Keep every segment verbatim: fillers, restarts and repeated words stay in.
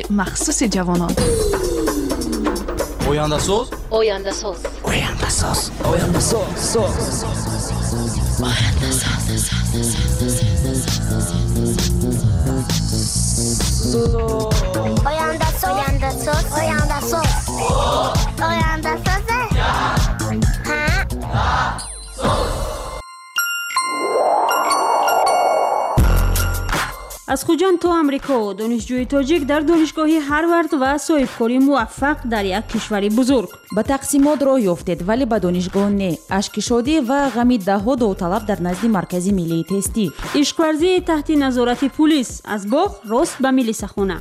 مخصوص جوانان. آینده ساز آینده ساز آینده ساز آینده ساز آینده ساز آینده ساز آینده ساز آینده ساز آینده ساز از خوجان تا امریکا دانشجوی تاجیک در دانشگاهی هاروارد و صاحبکاری موفق در یک کشوری بزرگ. با تقسیمات راه یافتید ولی به دانشگاه نه. اشک شادی و غمی دهها داوطلب در نزد مرکزی ملی تستی. عشق‌ورزی تحت نظارت پلیس از باغ راست به ملیسخانه.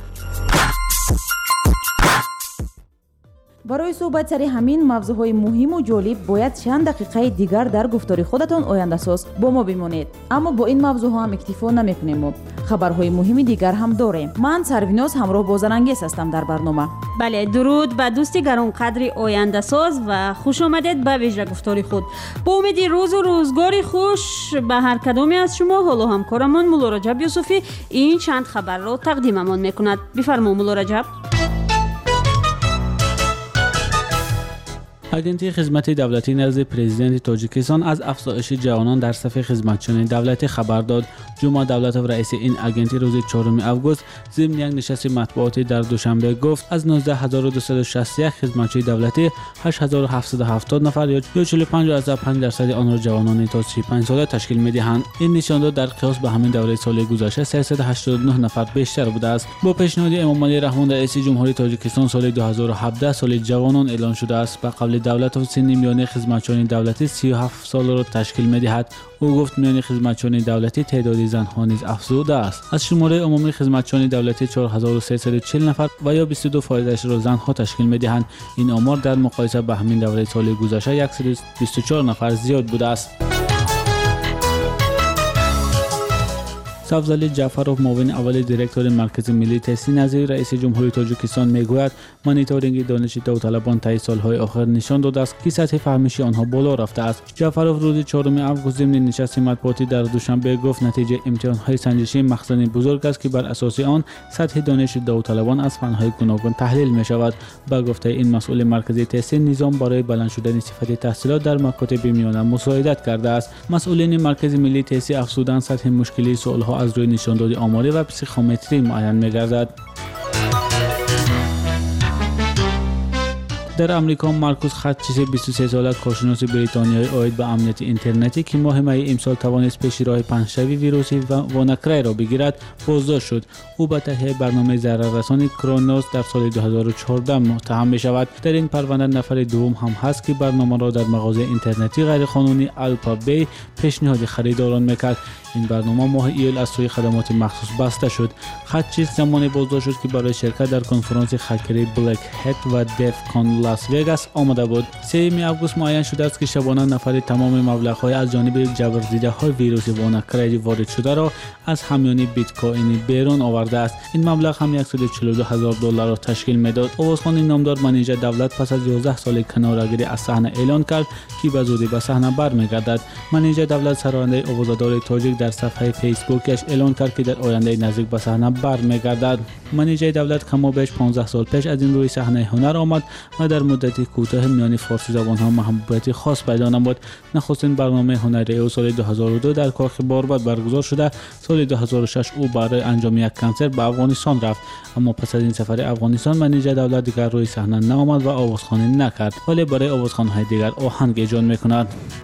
برای صحبت سر همین موضوعهای مهم و جالب باید چند دقیقه دیگر در گفتار خودتان آینده ساز با ما بمانید. اما با این موضوع هم اکتفا نمی‌کنیم. خبرهای مهم دیگر هم داریم. من سرویناز همراه با زرنگیز هستم در برنامه. بله، درود به دوستی گرانقدر آینده ساز و خوش آمدید به ویژه گفتار خود. با امید روز و روزگاری خوش به هر کدامی از شما. حالا همکارمان مولا رجب یوسفی این چند خبر را تقدیممان میکند. بفرما مولا رجب. آژانس خدمات دولتی نزد پرزیدنت تاجیکستان از افزایش جوانان در صف خدمتچیان دولتی خبر داد. جمعه دولتov رئیس این آژانس روز چهارم آگوست ضمن یک نشست مطبوعاتی در دوشنبه گفت از نوزده هزار و دویست و شصت و یک خدمتچی دولتی هشت هزار و هفتصد و هفتاد نفر یا چهل و پنج و پنج درصد آن را جوانان تا سی و پنج ساله تشکیل می‌دهند. این نشان داد در قیاس به همین دوره سال گذشته سیصد و هشتاد و نه نفر بیشتر بوده است. با پیشنهاد امام علی رحمان رئیس جمهوری تاجیکستان سال دو هزار و هفده سال جوانان اعلان شده است. به قول دولت و سن میانه خدمتچیان دولتی سی و هفت سال را تشکیل می‌دهد. او گفت میان خدمتچیان دولتی تعداد زن‌ها نیز افزوده است. از شماره عمومی خدمتچیان دولتی چهار هزار و سیصد و چهل نفر و یا بیست و دو درصد را زن‌ها تشکیل می‌دهند. این آمار در مقایسه با همین دوره سال گذشته صد و بیست و چهار نفر زیاد بوده است. سبزعلی جعفروف معاون اول دیرکتور مرکز ملی تستی نظیر رئیس جمهوری تاجیکستان میگوید مانیتورینگ دانش داوطلبان طی سالهای آخر نشان داده است که سطح فهمیشی آنها بالا رفته است. جعفروف روز چهارم آگوست ضمن نشست مطبوعاتی در دوشنبه گفت نتیجه امتحان‌های سنجشی مخزن بزرگ است که بر اساس آن سطح دانش داوطلبان از فن‌های گوناگون تحلیل می‌شود. با گفته این مسئول مرکزی تستی نظام برای بلند شدن صفت تحصیلات در مکاتب میانه مساعدت کرده است. مسئولین مرکز ملی تستی افزودند سطح مشکلی سوال‌ها از روی نشاندهی آماری و پسیخومتری معین می‌گردد. در امریکا مارکوس خاتچیس بیست و سه ساله کارشناس بریتانیایی عاید به امنیت اینترنتی که ماه می امسال توانست پیش راه پنجشوی ویروسی و واناکرای را بگیرد بازداشت شد. او به تهیه برنامه ضرررسانی کرونوس در سال دو هزار و چهارده متهم می شود. در این پرونده نفر دوم هم هست که برنامه را در مغازه اینترنتی غیرقانونی الپا بی پیشنهاد خریداران میکرد. این برنامه ماه ایول از سوی خدمات مخصوص بسته شد. خاتچیس زمانی بازداشت شد که برای شرکت در کنفرانس هکری بلک هت و دف کان لاس وگاس آمده بود. سوم آگوست معین شده است که شبانه نفر تمام مبلغ‌های از جانب جبرزده‌های ویروس واناکرای وارد شده را از همیان بیت کوین بیرون آورده است. این مبلغ هم صد و چهل و دو هزار دلار را تشکیل می‌داد. آوازخوان نامدار منیژه دولت پس از یازده سال کناره‌گیری از صحنه اعلان کرد که به زودی به صحنه برمیگردد. منیژه دولت سرآینده آوازدار تاجیک در صفحه فیسبوکش اعلان کرد که در آینده نزدیک به صحنه برمیگردد. منیژه دولت کم و بیش پانزده سال پیش از این روی صحنه هنر آمد و در مدت کوتاه میان فارسی زبان‌ها محبوبیت خاص پیدا نمود. نخستین برنامه هنری او سال دو هزار و دو در کاخ باربد برگزار شده. سال دو هزار و شش او برای انجام یک کنسرت به افغانستان رفت، اما پس از این سفر افغانستان منیژه دولت دیگر روی صحنه نآمد و آوازخوانی نکرد، ولی برای آوازخوان‌های دیگر آهنگ ایجاد می‌کند.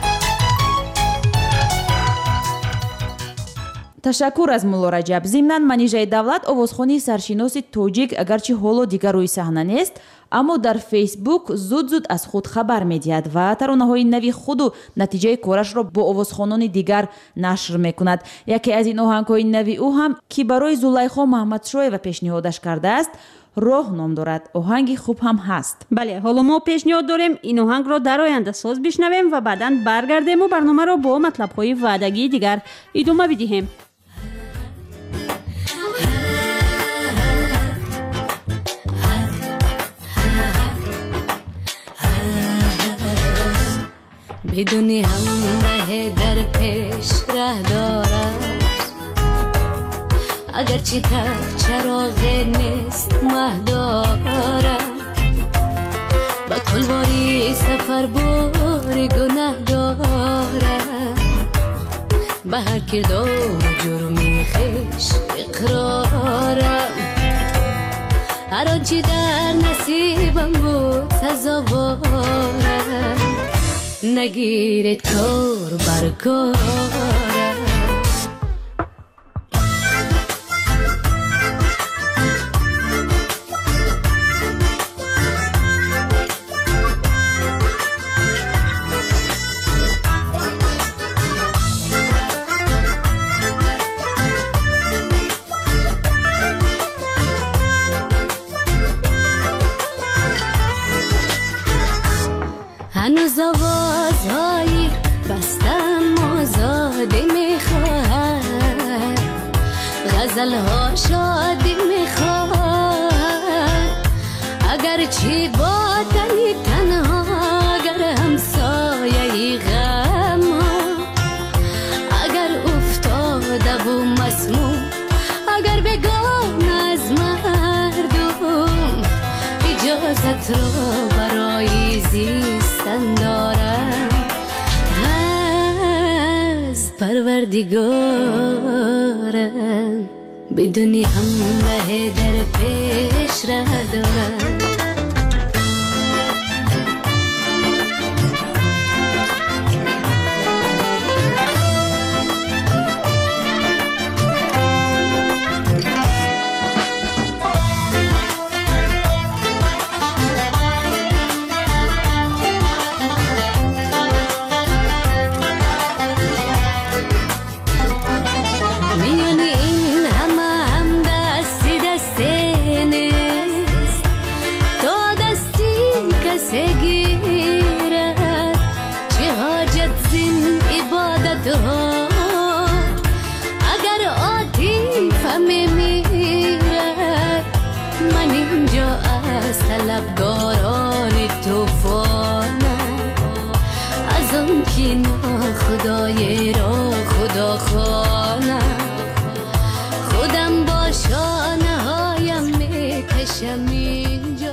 تشکر از مولا رجب. ضمناً منیژه دولت آوازخوانی سرشناس تاجیک اگرچه حالا دیگر روی صحنه نیست، اما در فیسبوک زود زود از خود خبر می‌دهد و ترانه‌های نوی خود و نتیجه کارش را با آوازخوانان دیگر نشر می‌کند. یکی از این آهنگ‌های نوی او هم که برای زلیخا محمدشایوا پیشنهادش کرده است راه نام دارد. آهنگی خوب هم هست. بله، حالا ما پیشنهاد داریم این آهنگ را در آینده ساز بشنویم و بعداً برگردیم و برنامه را با مطلب‌های وعدگی دیگر ادامه بدهیم. بدونی همه در پیش ره دارد، اگرچه در چراغ نیست مهدارم با تلواری سفر بار گناه دارم به هر کردار جرمی خش اقرارم هر آنچه در نصیبم بود سزاوارم نگیرد کار بر کارم هنوز آوازهای بستم آزادی میخواهد غزلها شادی میخواهد اگرچه با تنی تنها اگر همسایه غم اگر افتاده و مسموم اگر بگم از مردم اجازت را برای زیستن دارم از پروردگارم بدونی همراه در پیش را دارم اگر عاطفه میمیرد من اینجا از طلبگاران توفانم از آن که ناخدای را خدا خوانم خودم با شانه هایم میکشم اینجا.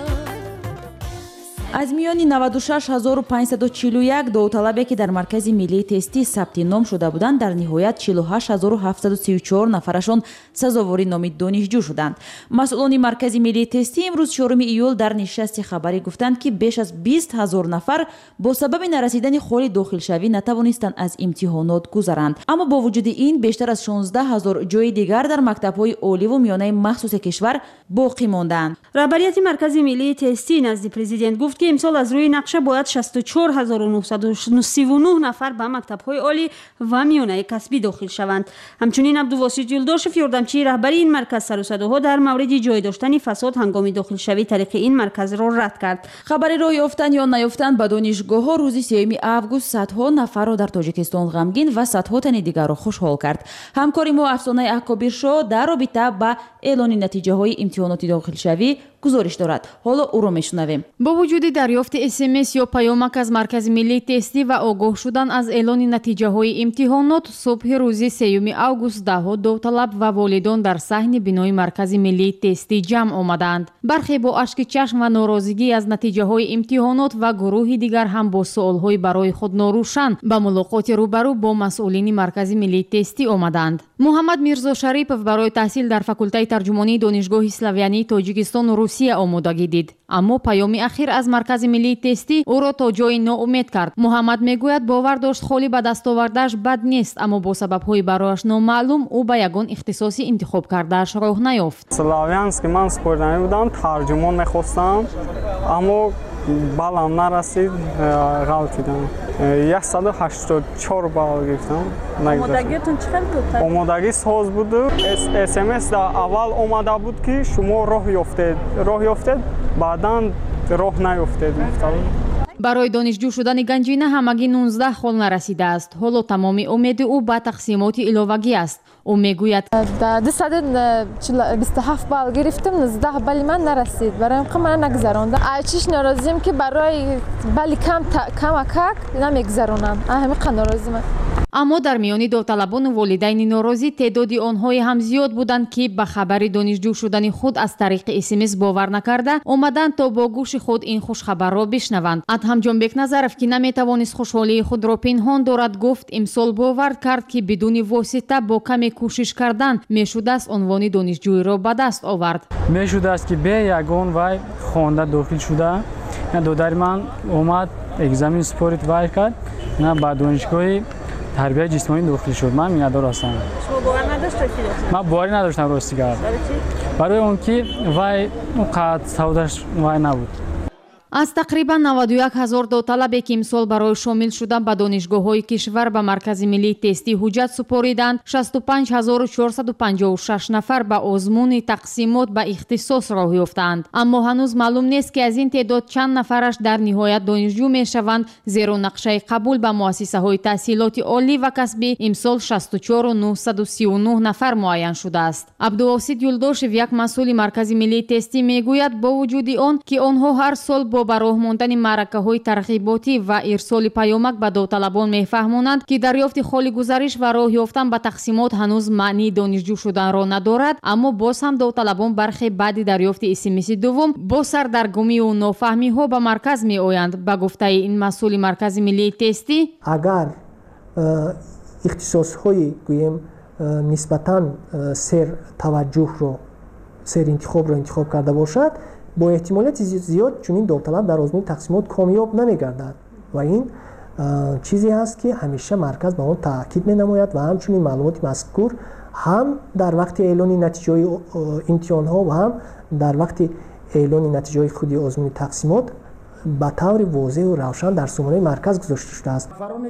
از میانی نود و شش هزار و پانصد و چهل و یک داوطلبе که در مرکز ملی تستی ثبت نام شده بودند در نهایت چهل و هشت هزار و هفتصد و سی و چهار نفرشان سزاواری نام دانشجو شدند. مسئولان مرکز ملی تستی امروز چهارم ایول در نشست خبری گفتند که بیش از بیست هزار نفر با سبب نرسیدن خال داخلشوی نتوانستند از امتحانات گذرند. اما با وجود این بیشتر از شانزده هزار جای دیگر در مکتب‌های عالی و میانه مخصوص کشور باقی ماندند. رهبریت مرکز ملی تستی نزد پرزیدنت گفت که امسال از روی نقشه باید شصت و چهار هزار و نهصد و سی و نه نفر به مکتب‌های عالی و میانه کسبی داخل شوند. همچنین عبدالواسی جلداشف یاردمچی رهبری این مرکز سر و صداها در مورد جای داشتن فساد هنگام داخل شوی طریق این مرکز را رد کرد. خبر راه یافتن یا نیافتن به دانشگاه‌ها روز سوم آگوست صدها نفر را در تاجیکستان غمگین و صدها تن دیگر را خوشحال کرد. همکاری ما افسانه اکابیر شو در رابطه با اعلان نتیجه‌های امتحانات داخل شوی گزارش دارد. حالا او را میشنویم. با وجود دریافت اس ام اس یا پیامک از مرکز ملی تستی و آگاه شدن از اعلان نتیجه های امتحانات صبح روز سوم آگوست دهها داوطلب و والدان در صحن بینای مرکز ملی تستی جمع آمدند. برخی با اشک چشم و ناراضگی از نتیجه های امتحانات و گروه دیگر هم با سوال های برای خود ناروشن به ملاقات روبرو با مسئولین مرکز ملی تستی آمدند. محمد میرزا شریپов برای تحصیل در فاکولته ترجمانی دانشگاه اسلاویانی تاجیکستان و روسیه آمادگی دید، اما پیام اخیر از مرکز ملی تستی او را تا جای ناامید کرد. محمد میگوید باور داشت خالی به دست آورده‌اش بد نیست، اما با سبب‌های برایش نامعلوم او به یگان اختصاصی انتخاب کرده‌اش راه نیافت. اسلاویانسکی من سپردنی بودم، ترجمان می‌خواستم، اما بالام نرسید، غلطیدم. صد و هشتاد و چهار بال گرفتم. آمادگیتون چقدر بود؟ آمادگی ساز بود. اس ام اس در اول اومده بود که شما راه یافتید، راه یافتید، بعداً راه نیافتید. برای دانشجو شدن گنجینه همگی نوزده خال نرسیده است. حالا تمامی امید او به تقسیمات علاوگی است. او میگوید دویست و بیست و هفت بال گرفتم، نوزده بال من نرسید. برایم خب من نگذراندم. چیش ناراضیم که برای بال کم کم کک نمیگذرونم. همین قدر ناراضیم. аммо дар миёни довталабону волидайни норозӣ теъдоди онҳое ҳам зиёд буданд ки ба хабари донишҷӯ шудани худ аз тариқи смс бовар накарда омаданд то бо гӯши худ ин хушхабарро бишнаванд. Адҳам ҷонбек Назаров ки наметавонист хушҳолии худро пинҳон дорад гуфт имсол бовар кард ки бидуни восита бо каме кӯшиш кардан мешудааст унвони донишҷӯиро ба даст овард. мешудааст ки бе ягон вай хонда дохил шуда додари ман омад экзамен спорт вай кард ба донишгоҳи тарбияи ҷисмонӣ дохил шуд. Ман миннатдор ҳастам. шумо бовар надоштед ки дохил? Ман боваре надоштам ростига. барои он ки вай қад савдаш вай набуд. аз тақрибан наваду як ҳазор довталабе ки имсол барои шомил шудан ба донишгоҳҳои кишвар ба маркази миллии тестӣ ҳуҷҷат супориданд, шасту панҷ ҳазору чорсаду панҷоҳу шаш нафар ба озмуни тақсимот ба ихтисос роҳ ёфтаанд. Аммо ҳанӯз маълум нест ки аз ин теъдод чанд нафараш дар ниҳоят донишҷӯ мешаванд, зеро нақшаи қабул ба муассисаҳои таҳсилоти олӣ ва касбӣ имсол шасту чору нуҳсаду сию нӯҳ нафар муайян шудааст. Абдувосит Юлдошев, як масъули маркази миллии тестӣ, мегӯяд бо вуҷуди он ки онҳо ҳар сол бо ба роҳ мондани маъракаҳои тарғиботӣ ва ирсоли паёмак ба довталабон мефаҳмонанд ки дарёфти холи гузариш ва роҳ ёфтан ба тақсимот ҳанӯз маънии донишҷӯ шуданро надорад, аммо боз ҳам довталабон бархе баъди дарёфти смси дуввум бо сардаргумию нофаҳмиҳо ба марказ меоянд. Ба гуфтаи ин масъули маркази миллии тестӣ, агар ихтисосҳои гӯем нисбатан сер таваҷҷӯҳро сер интихобро интихоб карда бошад, бо эҳтимолияти зиёд чунин довталаб дар озмуни тақсимот комёб намегардад ва ин чизе ҳаст ки ҳамеша марказ ба он таъкид менамояд ва ҳамчунин маълумоти мазкур ҳам дар вақти эълони натиҷаҳои имтиҳонҳо ва ҳам дар вақти эълони натиҷаҳои худи озмуни тақсимот ба таври возеҳу равшан дар сомонаи марказ гузошта шудааст.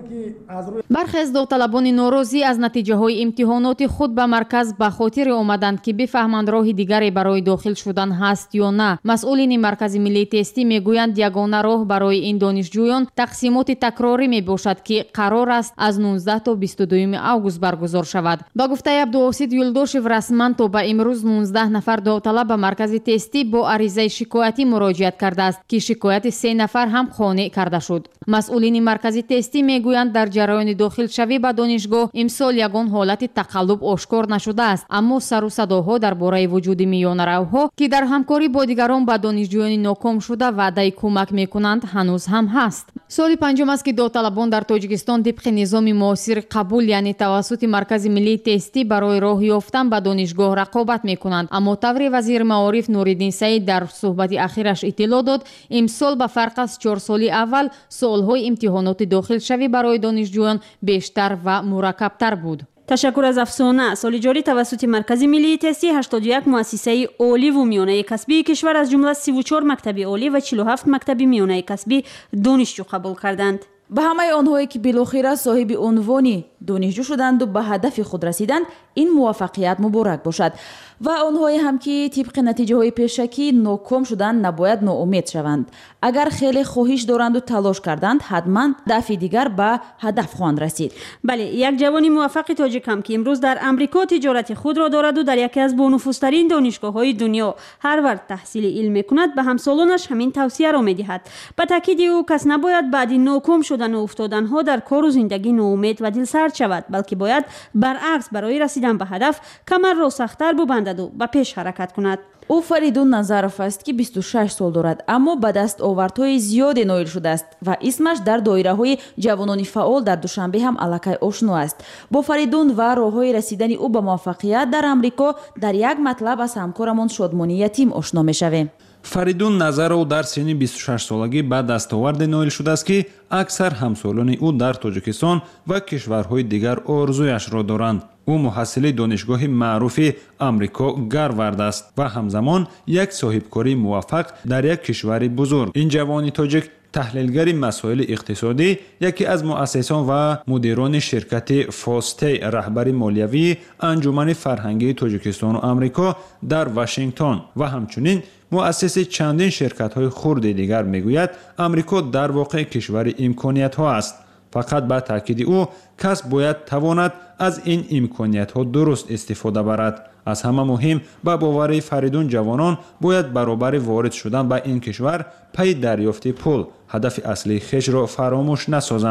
бархе аз довталабони норозӣ аз натиҷаҳои имтиҳоноти худ ба марказ ба хотире омаданд ки бифаҳманд роҳи дигаре барои дохил шудан ҳаст ё на. масъулини маркази миллии тестӣ мегӯянд ягона роҳ барои ин донишҷӯён тақсимоти такрорӣ мебошад ки қарор аст аз нуздаҳ то бисту дуюми август баргузор шавад. ба гуфтаи Абдувосит Юлдошев, расман то ба имрӯз нуздаҳ нафар довталаб ба маркази тестӣ бо аризаи шикоятӣ муроҷиат кардааст ки шикояти се нафар ҳам қонеъ карда шуд. масъулини маркази тестӣ мегӯянд дар ҷараёни дохилшавӣ ба донишгоҳ имсол ягон ҳолати тақаллуб ошкор нашудааст, аммо сару садоҳо дар бораи вуҷуди миёнаравҳо ки дар ҳамкорӣ бо дигарон ба донишҷӯёни ноком шуда ваъдаи кӯмак мекунанд ҳанӯз ҳам ҳаст. соли панҷум аст ки довталабон дар Тоҷикистон тибқи низоми муосири қабул, яъне тавассути маркази миллии тестӣ барои роҳ ёфтан ба донишгоҳ рақобат мекунанд. Аммо таври вазири маориф Нуриддин Саид дар суҳбати ахираш иттилоъ дод, имсол ба фарқ аз чор соли аввал суолҳои имтиҳоноти дохилшавӣ барои донишҷӯён бештар ва мураккабтар буд. ташаккур аз афсона. соли ҷорӣ тавассути маркази миллии тестӣ ҳаштоду як муассисаи оливу миёнаи касбии кишвар аз ҷумла сиву чор мактаби олӣ ва чилу ҳафт мактаби миёнаи касбӣ донишҷӯ қабул карданд. ба ҳамаи онҳое ки билохира соҳиби унвони донишҷӯ шуданду ба ҳадафи худ расиданд, ин муваффақият муборак бошад. ва онҳое ҳам ки тибқи натиҷаҳои пешакӣ ноком шуданд, набояд ноумед шаванд. агар хеле хоҳиш доранду талош карданд, ҳатман дафъи дигар ба ҳадаф хоҳанд расид. бале, як ҷавони муваффақи тоҷикам ки имрӯз дар амрико тиҷорати худро дораду дар яке аз бонуфузтарин донишгоҳҳои дунё ҳарвард таҳсили илм мекунад, ба ҳамсолонаш ҳамин тавсияро медиҳад. ба таъкиди ӯ, кас набояд баъди ноком шудану уфтоданҳо дар кору зиндагӣ ноумед ва дилсард шавад, балки бояд баръакс барои расидан ба ҳадаф камарро сахттар бубандаду ба пеш ҳаракат кунад. ӯ Фаридун Назаров аст ки бисту шаш сол дорад, аммо ба дастовардҳои зиёде ноил шудааст ва исмаш дар доираҳои ҷавонони фаъол дар Душанбе ҳам аллакай ошно аст. бо Фаридун ва роҳҳои расидани ӯ ба муваффақият дар Амрико дар як матлаб аз ҳамкорамон Шодмони Ятим ошно мешавем. Фаридун Назаров дар синни бисту шаш солагӣ ба дастоварде ноил шудааст ки аксар ҳамсолони ӯ дар Тоҷикистон ва кишварҳои дигар орзуяшро доранд. ӯ муҳассили донишгоҳи маъруфи Амрико Гарвард аст ва ҳамзамон як соҳибкори муваффақ дар як кишвари бузург. ин ҷавони тоҷик таҳлилгари масоили иқтисодӣ, яке аз муассисон ва мудирони ширкати Фостей, раҳбари молиявии Анҷумани фарҳангии Тоҷикистону Амрико дар Вашингтон ва ҳамчунин муассиси чандин ширкатҳои хурди дигар мегӯяд, Амрико дар воқеъ кишвари имкониятҳо аст. фақат ба таъкиди ӯ кас бояд тавонад аз ин имкониятҳо дуруст истифода барад. аз ҳама муҳим, ба бовари Фаридун ҷавонон бояд баробари ворид шудан ба ин кишвар паи дарёфти пул ҳадафи аслии хешро фаромӯш насозанд.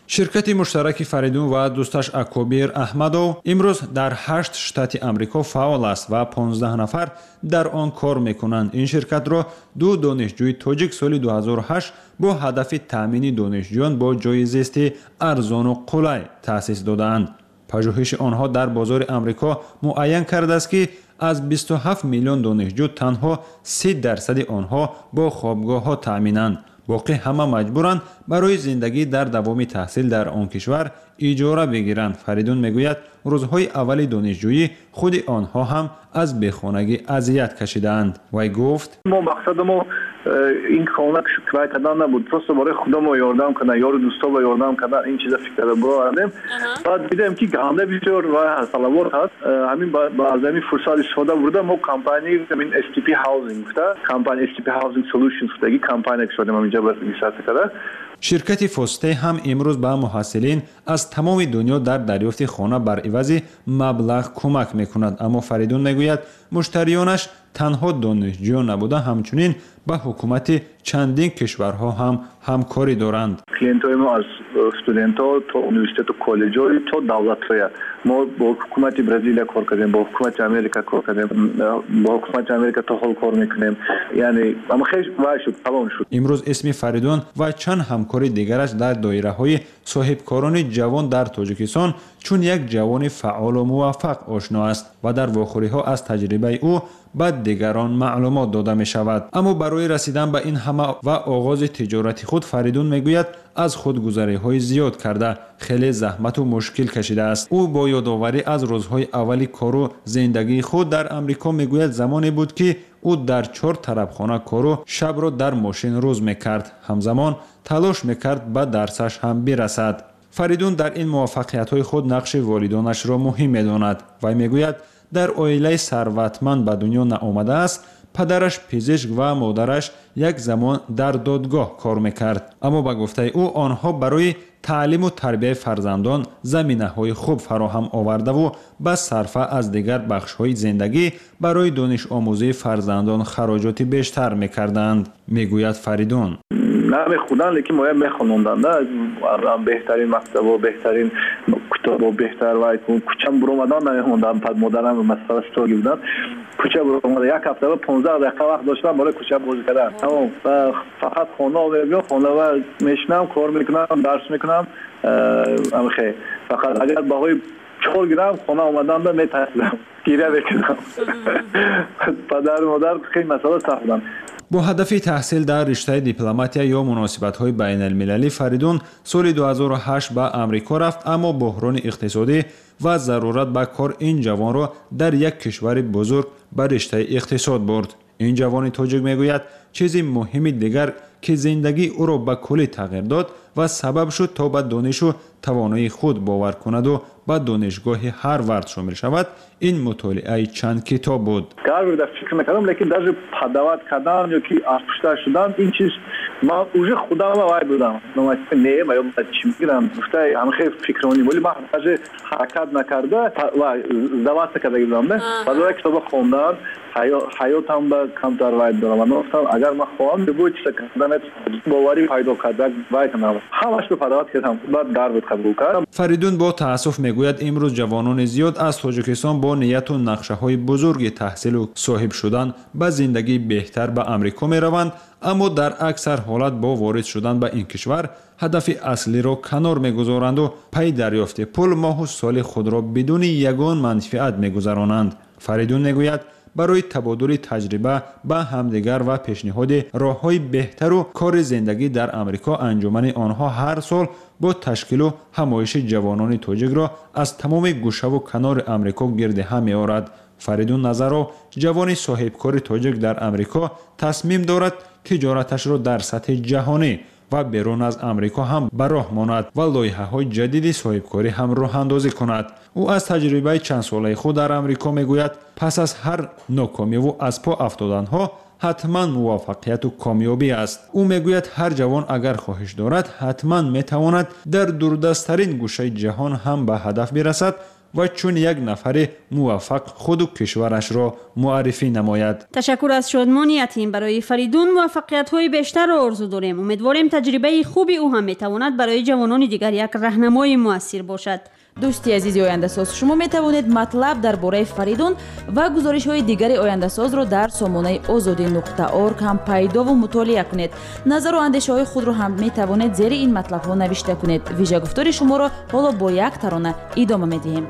ширкати муштараки Фаридун ва дӯсташ Акобир Аҳмадов имрӯз дар ҳашт штати Амрико фаъол аст ва понздаҳ нафар дар он кор мекунанд. Ин ширкатро ду донишҷӯи тоҷик соли ду ҳазору ҳашт бо ҳадафи таъмини донишҷӯён бо ҷойи зисти арзону қулай таъсис додаанд. пажӯҳиши онҳо дар бозори Амрико муайян кардааст, ки аз бисту ҳафт миллион донишҷӯ танҳо си дарсади онҳо бо хобгоҳҳо таъминанд. боқӣ ҳама маҷбуранд барои зиндагӣ дар давоми таҳсил дар он кишвар иҷора бигиранд. Фаридун мегӯяд, рӯзҳои аввали донишҷӯӣ худи онҳо ҳам аз бехонагӣ азият кашидаанд. Вай гуфт: мо мақсади мо ин хона кирай кардан набуд, просто барои худамо ёрдам кардан, ёру дӯстомо ёрдам кардан, ин чиза фикр карда бовардем. баъд дидем ки ҳамда бисёр ва ҳасалавор ҳаст. ҳамин ба аз ҳамин фурсат истифода бурда мо компании ҳамин эс ти пи Housing гуфта, компания эс ти пи Housing Solutions гуфтаги компания шудем ҳаминҷа ба регистрация карда. ширкати Фосте ҳам имрӯз ба муҳассилин аз тамоми дунё дар дарёфти хона бар ивази маблағ кӯмак мекунад. Аммо Фаридун мегӯяд, муштариёнаш танҳо донишҷӯён набуда, ҳамчунин ба ҳукумати чандин кишварҳо ҳам ҳамкорӣ доранд. клиентҳои мо аз студентҳо то университету коллеҷҳо то давлатҳоя. мо бо ҳукумати Бразилия кор кардем, бо ҳукумати Америка кор кардем, бо ҳукумати Америка то ҳол кор мекунем. яъне ама хеле вай шуд, калон шуд. имрӯз исми Фаридун ва чанд ҳамкори дигараш дар доираҳои соҳибкорони ҷавон дар Тоҷикистон чун як ҷавони фаъолу муваффақ ошно аст ва дар вохӯриҳо аз таҷрибаи ӯ ба дигарон маълумот дода мешавад. аммо барои расидан ба ин ҳама ва оғози тиҷорати худ Фаридун мегӯяд, аз худгузариҳои зиёд карда хеле заҳмату мушкил кашидааст. ӯ бо ёдоварӣ аз рӯзҳои аввали кору зиндагии худ дар Амрико мегӯяд, замоне буд, ки ӯ дар чор тарабхона кору шабро дар мошин рӯз мекард, ҳамзамон талош мекард ба дарсаш ҳам бирасад. Фаридун дар ин муваффақиятҳои худ нақши волидонашро муҳим медонад. Вай мегӯяд, дар оилаи сарватманд ба дунё наомадааст. падараш пизишк ва модараш як замон дар додгоҳ кор мекард. аммо ба гуфтаи ӯ онҳо барои таълиму тарбияи фарзандон заминаҳои хуб фароҳам овардаву ба сарфа аз дигар бахшҳои зиндагӣ барои донишомӯзии фарзандон хароҷоти бештар мекарданд, мегӯяд Фаридун. намехӯданд, лекин моя мехононданд, беҳтарин мактабо, беҳтарин китобо, беҳтар ва кӯчам буромадан намехонданд. пад модарам масъала строги буданд. кӯча буромада як ҳафта ва понздаҳ дақиқа вақт доштам барои кӯча бозӣ кардан. аммо фақат хона меём, хонава мешинам, кор мекунам, дарс мекунам. амхе фақат агар баҳои чор гирам хона омаданда метарсидам, гиря мекунам. падару модар хеле масъала сахт буданд. бо ҳадафи таҳсил дар риштаи дипломатия ё муносибатҳои байналмилалӣ Фаридун соли ду ҳазору ҳашт ба Амрико рафт, аммо буҳрони иқтисодӣ ва зарурат ба кор ин ҷавонро дар як кишвари бузург ба риштаи иқтисод бурд. ин ҷавони тоҷик мегӯяд, чизи муҳими дигар ки зиндагии ӯро ба куллӣ тағйир дод ва сабаб шуд то ба донишу тавоноии худ бовар кунаду ба донишгоҳи Ҳарвард шомил шавад, ин мутолиаи чанд китоб буд. кар буда фикр мекардам, лекин даже подават кардан ёки аз пушта шудан ин чиз ман уже худам вай будам. не ма ё чӣ мегирам гуфта ҳамхе фикрони боли ман даже ҳаракат накарда ва сдаваться карда будам. не баъд китоба хондан ҳаётам ба камтар вай дорам. ман гуфтам агар ман хоҳам бо чиза кардан боварӣ пайдо карда вай кунам. ҳамашро подават кардам. баъд дар буд қабул кардам. Фаридун бо таассуф мегӯяд, имрӯз ҷавонони зиёд аз Тоҷикистон бо нияту нақшаҳои бузурги таҳсилу соҳиб шудан ба зиндагии беҳтар ба Амрико мераванд, аммо дар аксар ҳолат бо ворид шудан ба ин кишвар ҳадафи аслиро канор мегузоранду пай дарёфти пул моҳу соли худро бидуни ягон манфиат мегузаронанд. Фаридун мегӯяд, барои табодули таҷриба ба ҳамдигар ва пешниҳоди роҳҳои беҳтару кори зиндагӣ дар Амрико анҷумани онҳо ҳар сол бо ташкилу ҳамоиши ҷавонони тоҷикро аз тамоми гӯшаву канори Амрико гирдиҳам меорад. Фаридун Назаров, ҷавони соҳибкори тоҷик дар Амрико, тасмим дорад тиҷораташро дар сатҳи ҷаҳонӣ ва берун аз Амрико ҳам ба роҳ монад ва лоиҳаҳои ҷадиди соҳибкорӣ ҳам роҳандозӣ кунад. ӯ аз таҷрибаи чандсолаи худ дар Амрико мегӯяд, пас аз ҳар нокомиву аз по афтоданҳо ҳатман муваффақияту комёбӣ аст. ӯ мегӯяд, ҳар ҷавон агар хоҳиш дорад, ҳатман метавонад дар дурдасттарин гӯшаи ҷаҳон ҳам ба ҳадаф бирасад و چون یک نفر موفق خود و کشورش را معرفی نماید. تشکر از شادمانیتیم. برای فریدون موفقیت‌های بیشتر را آرزو داریم. امیدواریم تجربه خوبی او هم میتواند برای جوانان دیگر یک راهنمای موثر باشد. دوستی عزیزی oyandasоz, шумо метавонед матлаб дар бораи Фаридун ва гузоришҳои дигари oyandasozро дар сомонаи озодӣ нуқта орг ҳам пайдову мутолиа кунед. Назару андешаҳои худро ҳам метавонед зери ин матлабҳо навишта кунед. Вижагуфтори шуморо ҳоло бо як тарона идома медиҳем.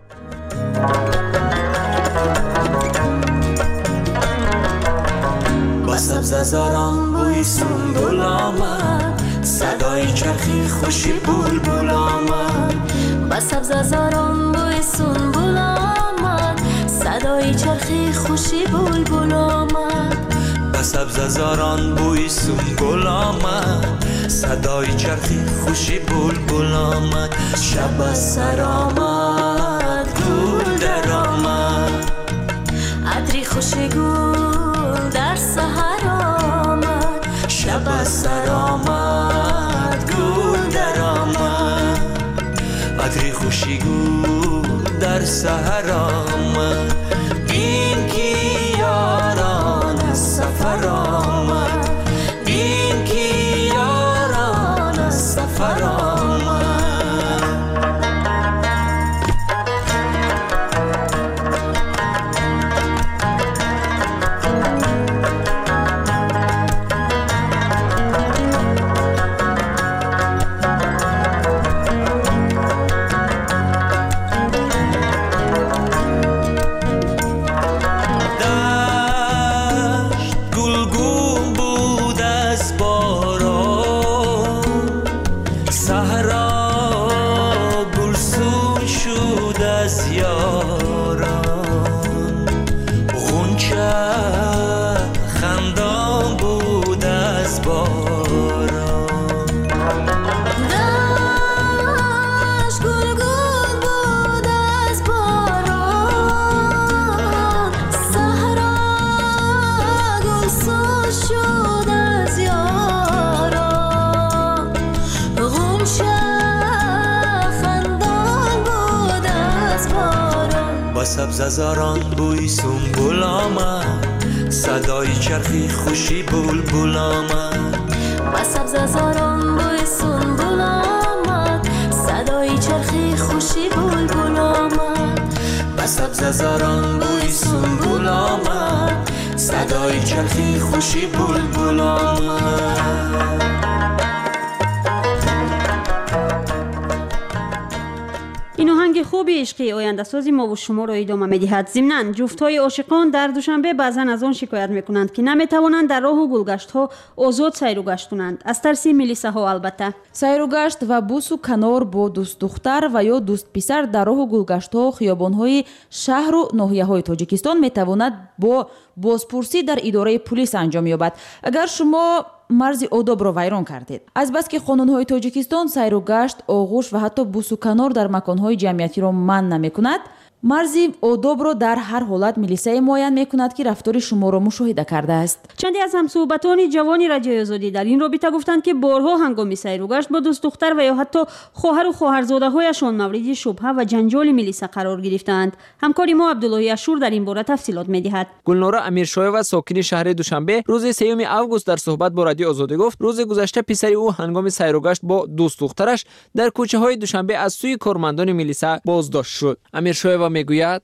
با سبززاران بوی سنبول آمد صدای چرخی خوشی بلبل آمد با سبززاران بوی سنبول آمد صدای چرخی خوشی بلبل آمد با سبززاران بوی سنبول آمد صدای چرخی خوشی بلبل آمد شب از سر آمد گل در آمد عطری خوشی گل در سحر آمد شب از سر آمد گل در آمد عطری خوشی گل در سحر آمد این کی یاران از سفر آمد این کی یاران از سفر آمد سبززاران بوی سنبول آمد صدای چرخی خوشی بلبل آمد با سبززاران بوی سنبول آمد صدای چرخی خوشی بلبل آمد با سبززاران بوی سنبول آمد صدای چرخی خوشی بلبل آمد این آهنگ خوبی عشقی oyandasozی ما و شما را ادامه می‌دهد. ضمناً جفت‌های عاشقان در دوشنبه بعضاً از آن شکایت می‌کنند که نمی‌توانند در راه و گلگشت‌ها آزاد سیر و گشت کنند. از ترس ملیساها البته. سیر و گشت و بوس و کنار با دوست دختر و یا دوست پسر در راه و گلگشت‌ها خیابان‌های شهر و ناحیه‌های تاجیکستان می‌تواند با بازپرسی در اداره پلیس انجام یابد. اگر شما марзи одобро вайрон кардед. Азбаски қонунҳои Тоҷикистон сайру гашт, оғӯш ва ҳатто бусу канор дар маконҳои ҷамъиятиро манъ намекунад, марзи одобро дар ҳар ҳолат милисия муайян мекунад ки рафтори шуморо мушоҳида кардааст. чанде аз ҳамсуҳбатони ҷавони радиои озодӣ дар ин робита гуфтанд ки борҳо ҳангоми сайру гашт бо дӯстдухтар ва ё ҳатто хоҳару хоҳарзодаҳояшон мавриди шубҳа ва ҷанҷоли милиса қарор гирифтаанд. ҳамкори мо абдуллоҳи ашур дар ин бора тафсилот медиҳад. гулнора амиршоева сокини шаҳри душанбе рӯзи сеюми август дар суҳбат бо радиои озодӣ гуфт рӯзи гузашта писари ӯ ҳангоми сайру гашт бо дӯстдухтараш дар кӯчаҳои душанбе аз сӯи кормандони милиса боздошт шуд. амиршоева мегӯяд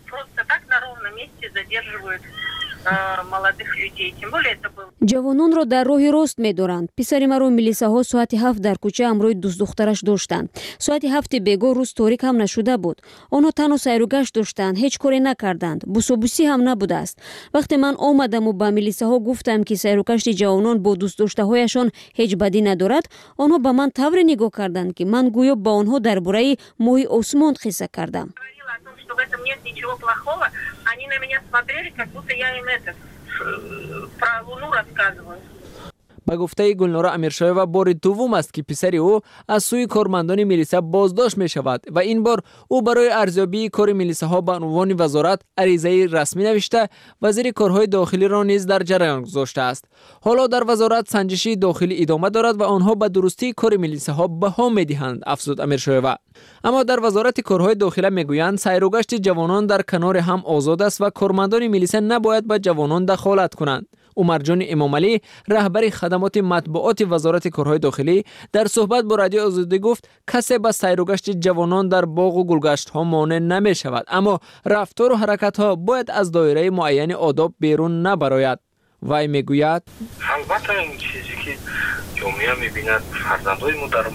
ҷавононро дар роҳи рост медоранд. писари маро милисаҳо соати ҳафт дар кӯча ҳамроҳи дӯстдухтараш доштанд. соати ҳафти бегоҳ рӯз торик ҳам нашуда буд. онҳо танҳо сайругашт доштанд, ҳеҷ коре накарданд. бусобусӣ ҳам набудааст. вақте ман омадаму ба милисаҳо гуфтам ки сайругашти ҷавонон бо дӯстдоштаҳояшон ҳеҷ бадӣ надорад, онҳо ба ман тавре нигоҳ карданд ки ман гӯё ба онҳо дар бораи моҳи осмон қисса кардам. что в этом нет ничего плохого, они на меня смотрели, как будто я им это про Луну рассказываю. به گفته گلنوره امیرشایوا بار دوم است که پسر او از سوی کارمندان میلیسا بازداشت می شود و این بار او برای ارزیابی کار میلیساها به عنوان وزارت عریضه رسمی نوشته وزیر کارهای داخلی را نیز در جریان گذاشته است. حالا در وزارت سنجشی داخلی ادامه دارد و آنها به درستی کار میلیساها بها میدهند، افزود امیرشایوا. اما در وزارت کارهای داخلی میگویند سیر و گشت جوانان در کنار هم آزاد است و کارمندان میلیسا نباید به جوانان دخالت کنند. عمر جان امام علی رهبر خدمات مطبوعات وزارت کارهای داخلی در صحبت با رادیو آزادی گفت کسی به سیر و گشت جوانان در باغ و گلگشت ها مانع نمی شود، اما رفتار و حرکت ها باید از دایره معین آداب بیرون نبراید. وی میگوید البته این چیزی که جامعه میبیند فرزندهای ما در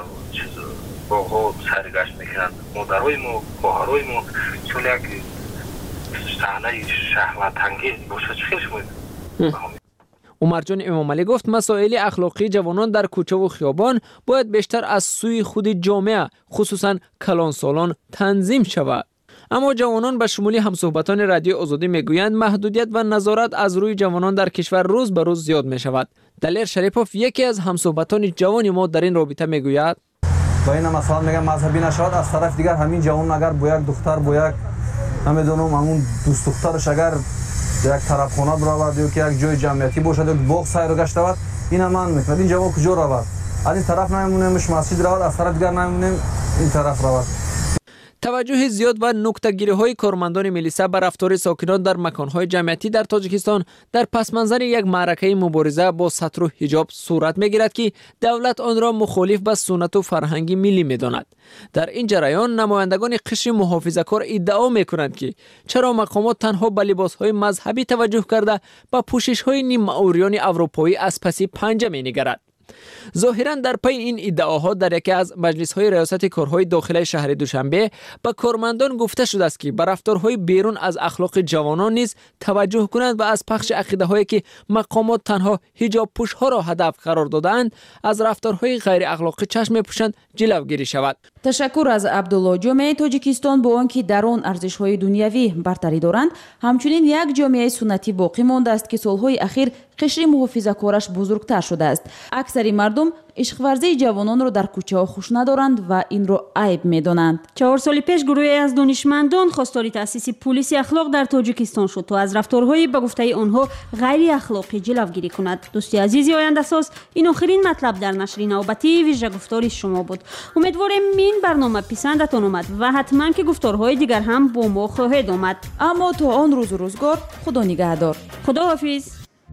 باغ ها سیر و گشت میکنند، مادرهای ما، خواهرهای ما، چون یک صحنه شهوت انگیز باشه چه خیلی شما عمر جان امام علی گفت مسائل اخلاقی جوانان در کوچه و خیابان باید بیشتر از سوی خود جامعه خصوصا کلانسالان تنظیم شود. اما جوانان به شمولی همصحبتان رادیو آزادی میگویند محدودیت و نظارت از روی جوانان در کشور روز به روز زیاد می شود. دلیر شریفوف یکی از همصحبتان جوان ما در این رابطه میگوید با این مثلا میگم مذهبی نشود، از طرف دیگر همین جوان اگر با یک دختر با یک نمیدونم همون دوست دخترش اگر یک طرف خانه برود یا که یک جای جمعیتی باشد یا باغ سیر و گشت رود، این من میکنه این جوان کجا رود؟ از این طرف نمیمونیمش مسجد رود، از طرف دیگر نمیمونیم این طرف رود. توجه زیاد و نکته‌گیری‌های کارمندان میلیسا به رفتار ساکنان در مکان‌های جمعیتی در تاجیکستان در پس منظر یک معرکه مبارزه با ستر و حجاب صورت می‌گیرد که دولت آن را مخالف به سنت و فرهنگ ملی می‌داند. در این جریان نمایندگان قشر محافظه‌کار ادعا می‌کنند که چرا مقامات تنها به لباس‌های مذهبی توجه کرده به پوشش‌های نیم‌مائوریان اروپایی از پسی پنجه می‌نگرد. ظاهراً در پی این ادعاها در یکی از مجلس‌های ریاست کارهای داخلی شهر دوشنبه به کارمندان گفته شده است که به رفتارهای بیرون از اخلاق جوانان نیز توجه کنند و از پخش عقیده‌هایی که مقامات تنها حجاب پوش‌ها را هدف قرار دادند از رفتارهای غیر اخلاقی چشم پوشند جلوگیری شود. تشکر از عبدالله. جامعه تاجیکستان با آنکه در آن ارزش‌های دنیوی برتری دارند، همچنین یک جامعه سنتی باقی مانده است که سال‌های اخیر قشر محافظه‌کارش بزرگتر شده است. اکثر مردم عشق‌ورزی جوانان را در کوچه‌ها خوش ندارند و این را عیب می‌دانند. چهار سال پیش گروهی از دانشمندان خواستار تأسیس پلیس اخلاق در تاجیکستان شد تا از رفتارهای به گفته آنها غیر اخلاقی جلوگیری کند. دوستی عزیزی آینده ساز، این آخرین مطلب در نشر نوبتی ویژه گفتاری شما بود. امیدواریم این برنامه پسندتان آمد و حتما که گفتارهای دیگر هم با ما خواهد آمد. اما تا آن روز و روزگار خدا نگهدار. خدا حافظ.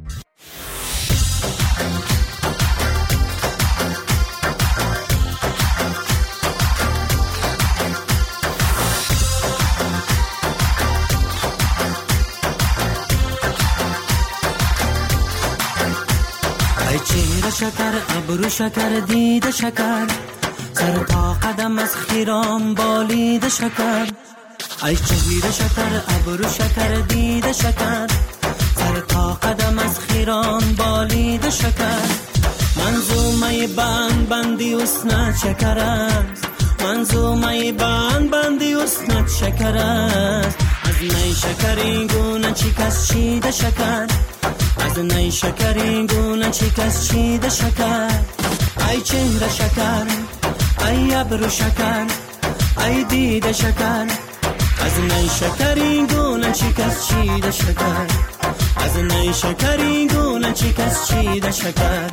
ای چهره شکر ابرو شکر دیده شکر سر تا قدم از خیران بالید شکر ای چهره شکر ابرو شکر دیده شکر سر تا قدم از خیران بالید شکر منظومه بند بندی اسنت شکر است منظومه بند بندی اسنت شکر است از نی شکری گونه چی کس چیده شکر از نی شکری گونه چی کس چیده شکر ای چهره شکر ای ابرو شکر ای دیده شکر از نی شکری گونه چی کس چیده شکر از نی شکری گونه چی کس چیده شکر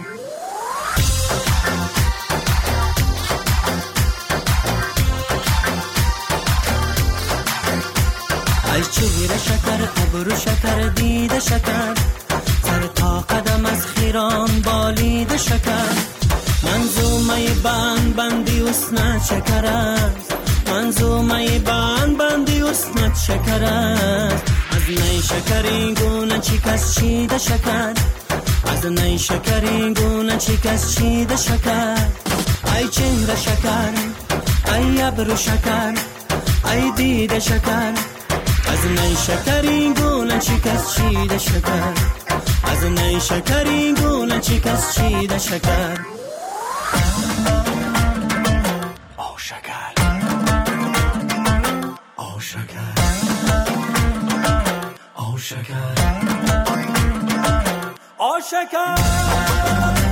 ای چهره شکر ابرو شکر دیده شکر سر تا قدم از خیران بالید شکر منظومه بند بندی اسنت شکر است منظومه بند بندی اسنت شکر است از نی شکری گونه چی کس چیده شکر از نی شکری گونه چی کس چیده شکر ای چهره شکر ای ابرو شکر ای دیده شکر از نی شکری گونه چی کس چیده شکر از نی شکری گونه چی کس چیده شکر او شکر او شکر او شکر او شکر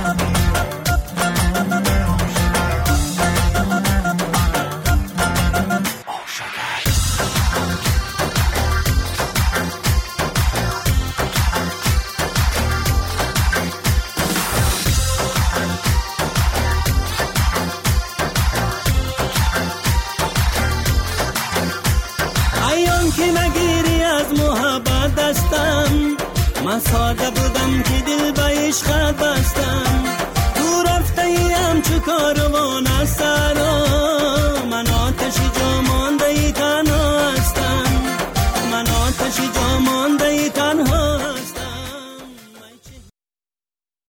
من ساده بودم که دل